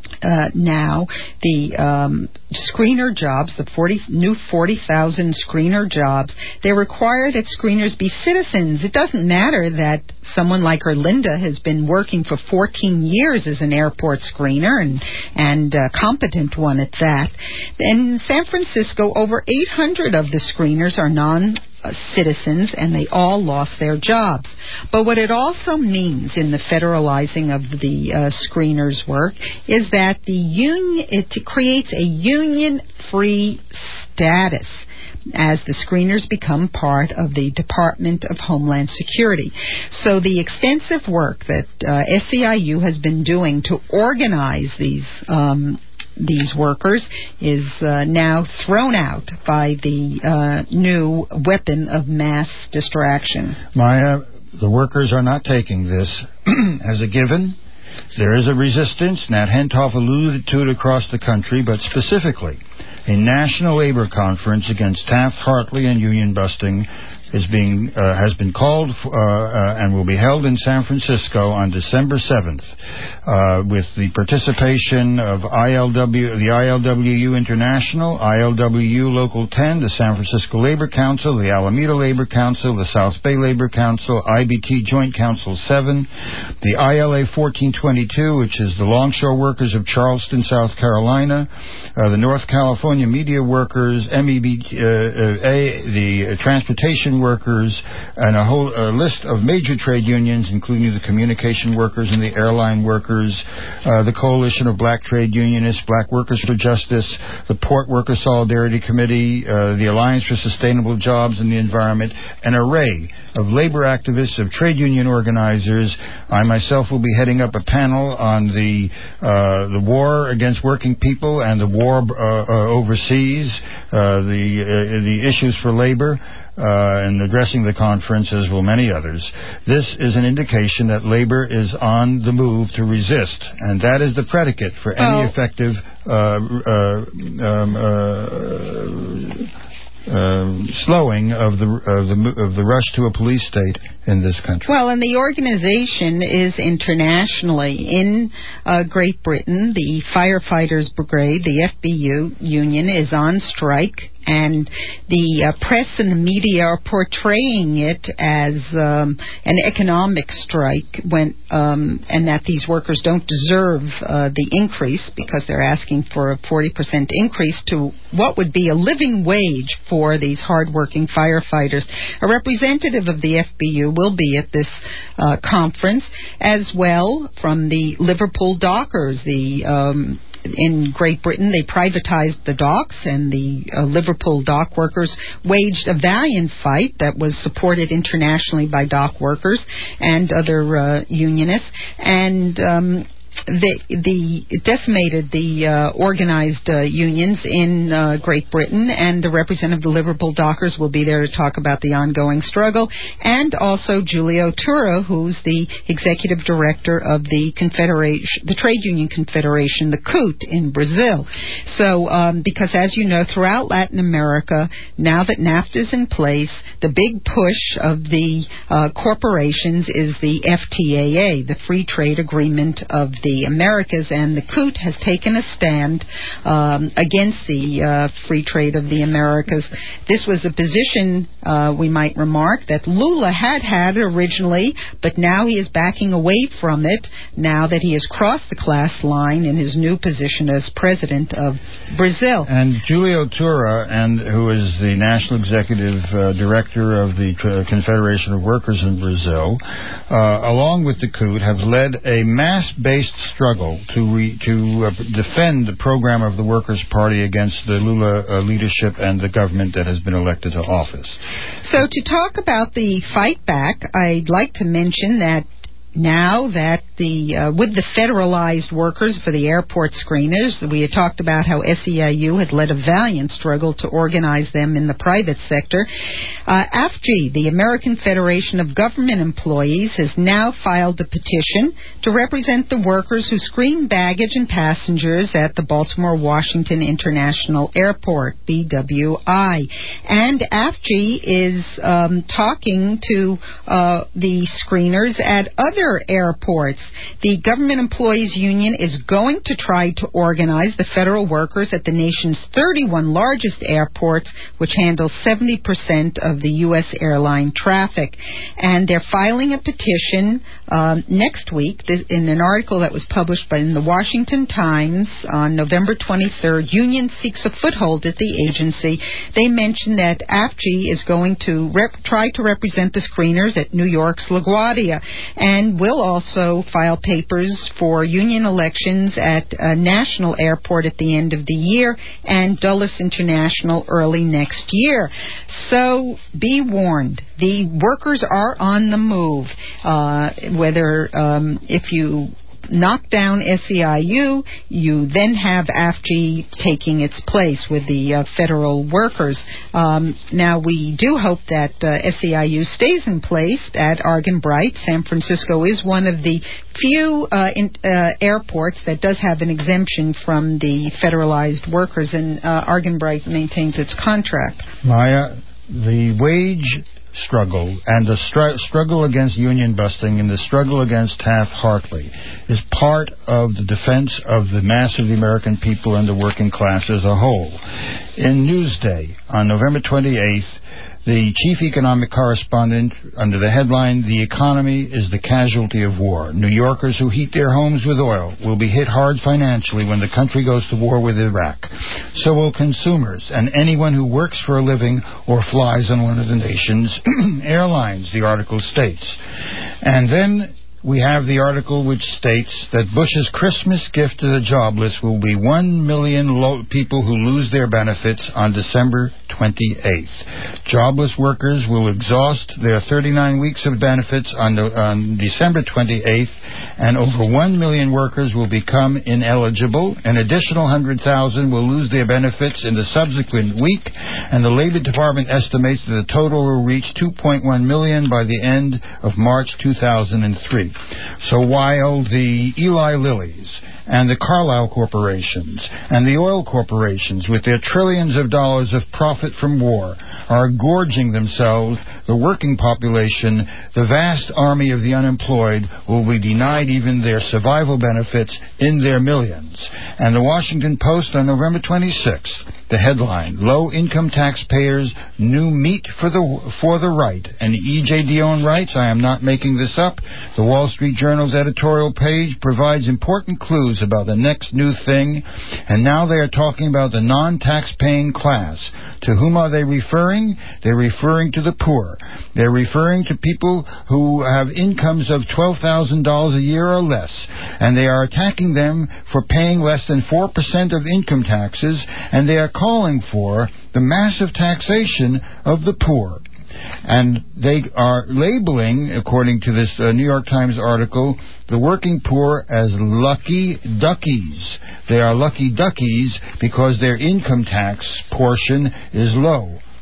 screener jobs, the new 40,000 screener jobs. They require that screeners be citizens. It doesn't matter that someone like Erlinda has been working for 14 years as an airport screener and a competent one at that. In San Francisco, over 800 of the screeners are non-citizens, and they all lost their jobs. But what it also means in the federalizing of the screeners' work is that it creates a union-free status as the screeners become part of the Department of Homeland Security. So the extensive work that SEIU has been doing to organize these workers is now thrown out by the new weapon of mass distraction. Maya, the workers are not taking this as a given. There is a resistance. Nat Hentoff alluded to it across the country, but specifically, a national labor conference against Taft-Hartley and union busting has been called and will be held in San Francisco on December 7th with the participation of the ILWU International, ILWU Local 10, the San Francisco Labor Council, the Alameda Labor Council, the South Bay Labor Council, IBT Joint Council 7, the ILA 1422, which is the Longshore Workers of Charleston, South Carolina, the North California Media Workers, MEBA, the Transportation Workers, and a whole list of major trade unions, including the communication workers and the airline workers, the Coalition of Black Trade Unionists, Black Workers for Justice, the Port Workers Solidarity Committee, the Alliance for Sustainable Jobs and the Environment, an array of labor activists, of trade union organizers. I myself will be heading up a panel on the war against working people and the war overseas, the issues for labor, and addressing the conference, as will many others. This is an indication that labor is on the move to resist, and that is the predicate for any effective slowing of the rush to a police state in this country. Well, and the organization is internationally. In Great Britain, the Firefighters Brigade, the FBU union, is on strike, and the press and the media are portraying it as an economic strike, and that these workers don't deserve the increase because they're asking for a 40% increase to what would be a living wage for these hardworking firefighters. A representative of the FBU will be at this conference, as well from the Liverpool Dockers. In Great Britain, they privatized the docks, and the Liverpool dock workers waged a valiant fight that was supported internationally by dock workers and other unionists, and it decimated the organized unions in Great Britain, and the representative of the Liverpool Dockers will be there to talk about the ongoing struggle, and also Julio Tura, who's the executive director of the Trade Union Confederation, the CUT, in Brazil. So, because as you know, throughout Latin America, now that NAFTA is in place, the big push of the corporations is the FTAA, the Free Trade Agreement of the the Americas, and the COOT has taken a stand against the free trade of the Americas. This was a position, we might remark, that Lula had originally, but now he is backing away from it now that he has crossed the class line in his new position as president of Brazil. And Julio Tura, who is the National Executive Director of the Confederation of Workers in Brazil, along with the COOT, have led a mass-based struggle to defend the program of the Workers' Party against the Lula leadership and the government that has been elected to office. So to talk about the fight back, I'd like to mention that now that with the federalized workers for the airport screeners, we had talked about how SEIU had led a valiant struggle to organize them in the private sector. AFG, the American Federation of Government Employees, has now filed a petition to represent the workers who screen baggage and passengers at the Baltimore-Washington International Airport, BWI. And AFG is talking to the screeners at other airports. The Government Employees Union is going to try to organize the federal workers at the nation's 31 largest airports, which handle 70% of the U.S. airline traffic. And they're filing a petition next week in an article that was published in the Washington Times on November 23rd. Union seeks a foothold at the agency. They mention that AFG is going to try to represent the screeners at New York's LaGuardia, and will also file papers for union elections at a national airport at the end of the year and Dulles International early next year. So be warned, the workers are on the move. Whether if you knock down SEIU, you then have AFG taking its place with the federal workers. Now, we do hope that SEIU stays in place at Argon-Bright. San Francisco is one of the few airports that does have an exemption from the federalized workers, and Argon-Bright maintains its contract. Maya, the wage struggle and the struggle against union busting and the struggle against Taft-Hartley is part of the defense of the mass of the American people and the working class as a whole. In Newsday on November 28th, the chief economic correspondent, under the headline, "The Economy is the Casualty of War. New Yorkers who heat their homes with oil will be hit hard financially when the country goes to war with Iraq. So will consumers and anyone who works for a living or flies on one of the nation's airlines," the article states. And then we have the article which states that Bush's Christmas gift to the jobless will be 1 million people who lose their benefits on December 28th. Jobless workers will exhaust their 39 weeks of benefits on December 28th, and over 1 million workers will become ineligible. An additional 100,000 will lose their benefits in the subsequent week, and the Labor Department estimates that the total will reach 2.1 million by the end of March 2003. So while the Eli Lillys and the Carlyle corporations and the oil corporations, with their trillions of dollars of profit from war, are gorging themselves, the working population, the vast army of the unemployed, will be denied even their survival benefits in their millions. And the Washington Post on November 26th, the headline, "Low-income taxpayers, new meat for the right." And E.J. Dionne writes, I am not making this up, the Wall Street Journal's editorial page provides important clues about the next new thing, and now they are talking about the non-tax-paying class. To whom are they referring? They're referring to the poor. They're referring to people who have incomes of $12,000 a year or less, and they are attacking them for paying less than 4% of income taxes, and they are calling for the massive taxation of the poor. And they are labeling, according to this New York Times article, the working poor as lucky duckies. They are lucky duckies because their income tax portion is low.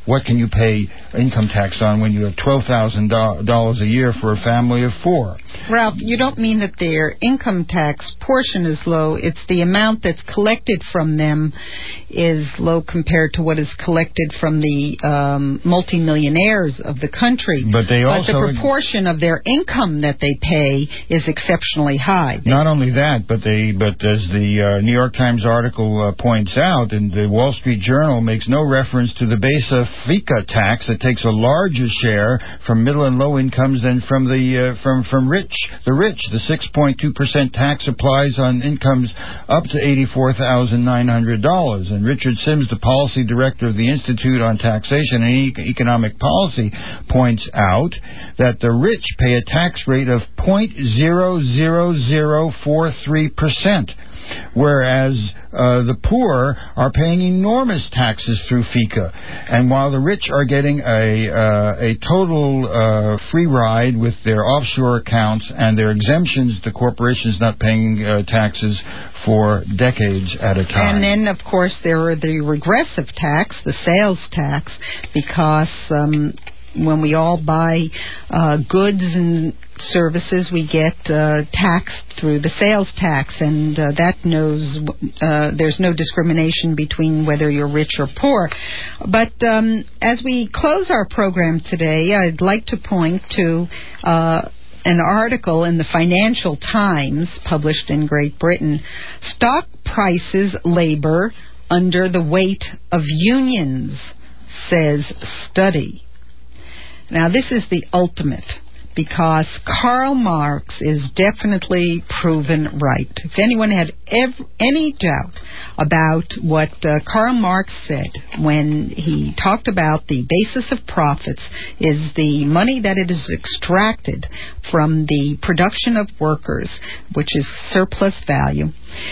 what can you pay income tax on when you have $12,000 a year for a family of 4? Ralph, you don't mean that their income tax portion is low. It's the amount that's collected from them is low compared to what is collected from the multimillionaires of the country. But the proportion of their income that they pay is exceptionally high. Not only that, but as the New York Times article points out, and the Wall Street Journal makes no reference to the Besa FICA tax that takes a larger share from middle and low incomes than from the rich. The 6.2% tax applies on incomes up to $84,900. And Richard Sims, the policy director of the Institute on Taxation and Economic Policy, points out that the rich pay a tax rate of 0.00043%. Whereas the poor are paying enormous taxes through FICA. And while the rich are getting a total free ride with their offshore accounts and their exemptions, the corporations not paying taxes for decades at a time. And then, of course, there are the regressive tax, the sales tax, because when we all buy goods and services, we get taxed through the sales tax, and there's no discrimination between whether you're rich or poor. But as we close our program today, I'd like to point to an article in the Financial Times published in Great Britain. Stock prices labor under the weight of unions, says study. Now, this is the ultimate, because Karl Marx is definitely proven right. If anyone had any doubt about what Karl Marx said when he talked about the basis of profits is the money that it is extracted from the production of workers, which is surplus value.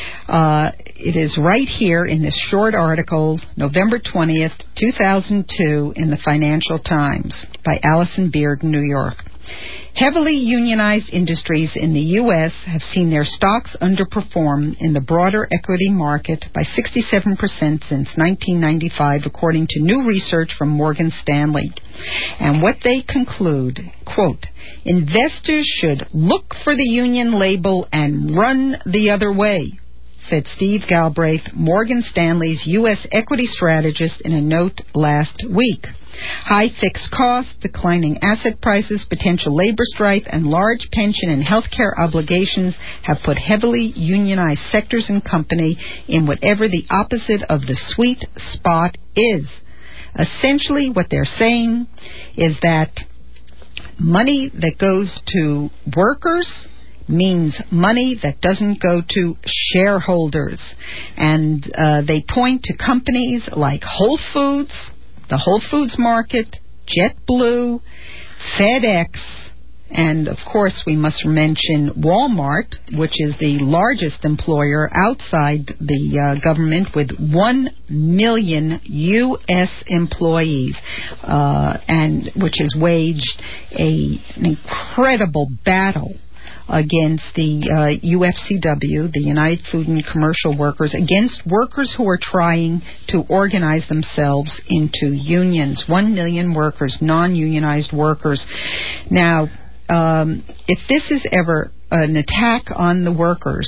It is right here in this short article, November 20th, 2002, in the Financial Times by Allison Beard, New York. Heavily unionized industries in the U.S. have seen their stocks underperform in the broader equity market by 67% since 1995, according to new research from Morgan Stanley. And what they conclude, quote, investors should look for the union label and run the other way, said Steve Galbraith, Morgan Stanley's U.S. equity strategist, in a note last week. High fixed costs, declining asset prices, potential labor strife, and large pension and health care obligations have put heavily unionized sectors and company in whatever the opposite of the sweet spot is. Essentially, what they're saying is that money that goes to workers means money that doesn't go to shareholders. And they point to companies like Whole Foods, the Whole Foods Market, JetBlue, FedEx, and of course we must mention Walmart, which is the largest employer outside the government with 1 million U.S. employees, and which has waged an incredible battle against the UFCW, the United Food and Commercial Workers, against workers who are trying to organize themselves into unions. 1 million workers, non-unionized workers. Now, if this is ever an attack on the workers,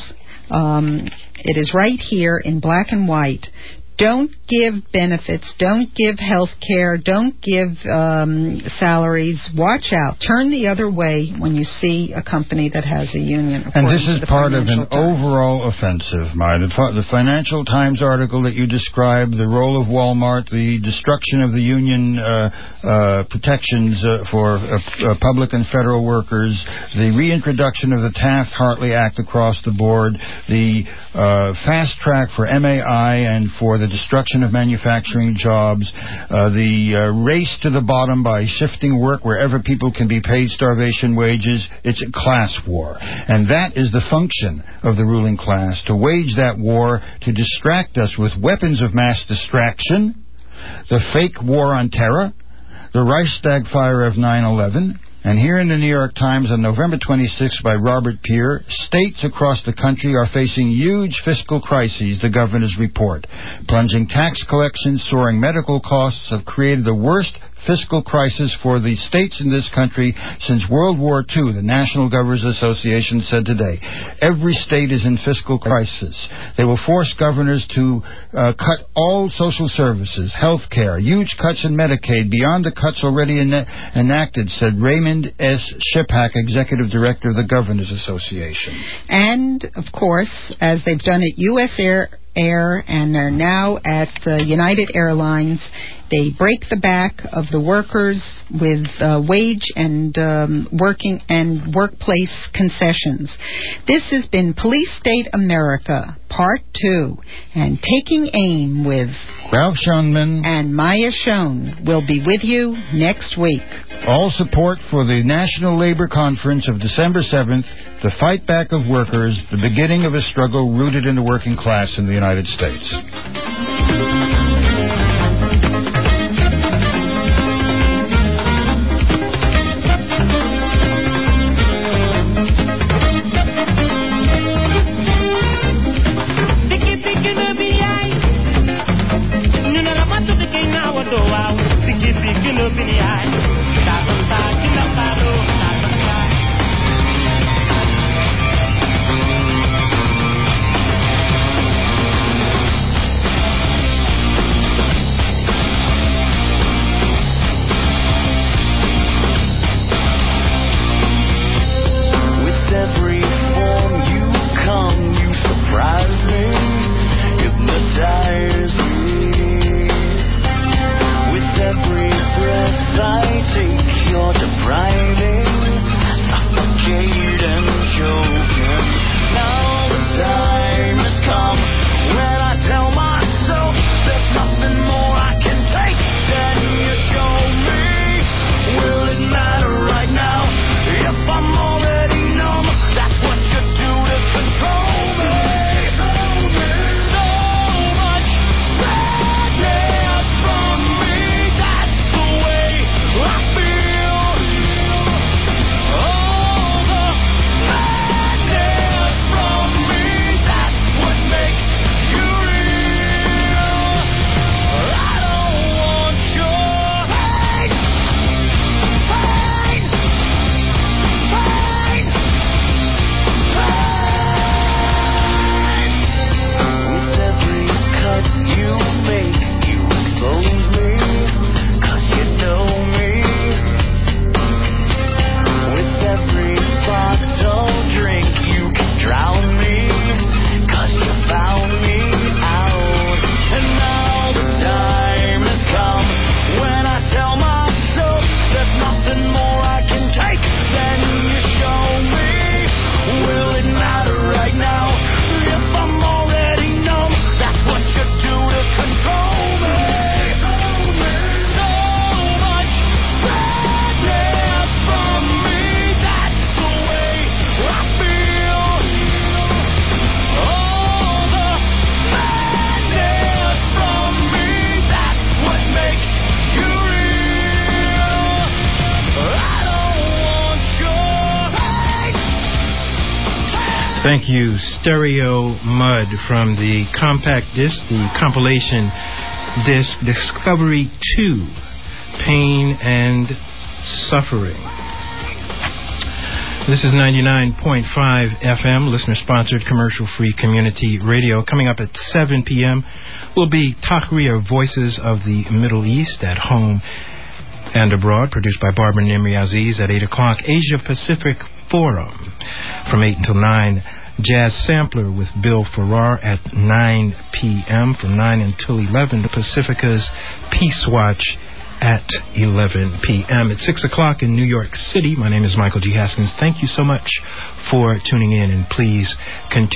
it is right here in black and white. Don't give benefits. Don't give health care. Don't give salaries. Watch out. Turn the other way when you see a company that has a union. And this is part of an overall offensive, Maya. The Financial Times article that you described, the role of Walmart, the destruction of the union protections for public and federal workers, the reintroduction of the Taft-Hartley Act across the board, the fast track for MAI and for the destruction of manufacturing jobs, the race to the bottom by shifting work wherever people can be paid starvation wages. It's a class war. And that is the function of the ruling class, to wage that war, to distract us with weapons of mass distraction, the fake war on terror, the Reichstag fire of 9/11, and here in the New York Times on November 26th by Robert Peer, states across the country are facing huge fiscal crises, the governors report. Plunging tax collections, soaring medical costs have created the worst fiscal crisis for the states in this country since World War II, the National Governors Association said today. Every state is in fiscal crisis. They will force governors to cut all social services, health care, huge cuts in Medicaid, beyond the cuts already enacted, said Raymond S. Shiphack, Executive Director of the Governors Association. And, of course, as they've done at U.S. Air and are now at United Airlines, they break the back of the workers with wage and working and workplace concessions. This has been Police State America, Part 2, and Taking Aim with Ralph Schoenman and Maya Schoen will be with you next week. All support for the National Labor Conference of December 7th, the fight back of workers, the beginning of a struggle rooted in the working class in the United States. Thank you, Stereo Mud, from the compact disc, the compilation disc, Discovery 2, Pain and Suffering. This is 99.5 FM, listener-sponsored, commercial-free community radio. Coming up at 7 p.m. will be Tahrir, Voices of the Middle East, at home and abroad, produced by Barbara Nimri Aziz. At 8 o'clock, Asia-Pacific Forum. From 8 until 9, Jazz Sampler with Bill Farrar at 9 p.m. From 9 until 11, the Pacifica's Peace Watch at 11 p.m. At 6 o'clock in New York City, my name is Michael G. Haskins. Thank you so much for tuning in, and please continue